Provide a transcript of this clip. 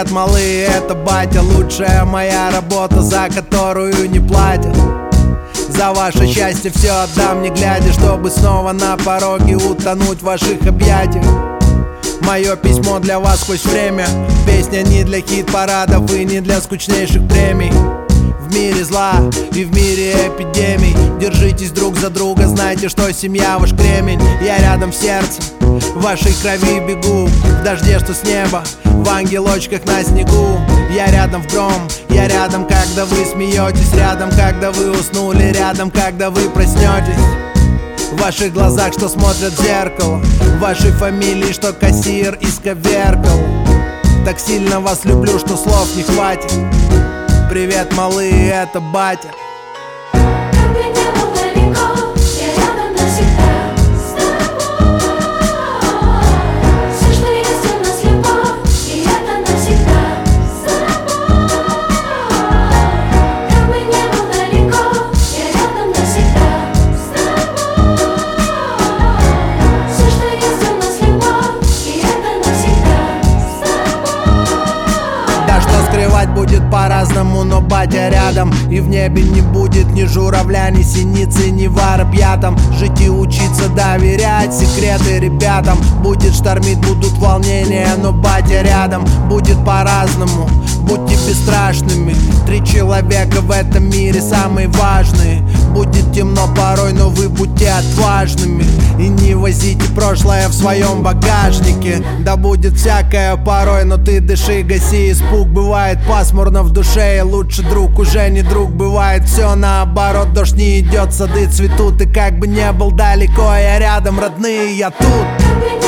Привет, малые, это батя. Лучшая моя работа, за которую не платят. За ваше счастье все отдам, не глядя, чтобы снова на пороге утонуть в ваших объятиях. Мое письмо для вас сквозь время. Песня не для хит-парадов и не для скучнейших премий. В мире зла и в мире эпидемий держитесь друг за друга, знайте, что семья ваш кремень. Я рядом в сердце, в вашей крови бегу, в дожде, что с неба, в ангелочках на снегу. Я рядом в гром, я рядом, когда вы смеетесь, рядом, когда вы уснули, рядом, когда вы проснетесь. В ваших глазах, что смотрят в зеркало, в вашей фамилии, что кассир исковеркал. Так сильно вас люблю, что слов не хватит. Привет, малые, это батя. Будет по-разному, но батя рядом. И в небе не будет ни журавля, ни синицы, ни воробьятам. Жить и учиться, доверять секреты ребятам. Будет штормить, будут волнения, но батя рядом. Будет по-разному, будьте бесстрашными. 3 человека в этом мире самые важные. Будет темно порой, но вы будьте отважными. И не возите прошлое в своем багажнике. Да будет всякое порой, но ты дыши, гаси испуг. Бывает пасмурно в душе, и лучше друг уже не друг. Бывает все наоборот, дождь не идет, сады цветут. И как бы не был далеко, я рядом, родные, я тут.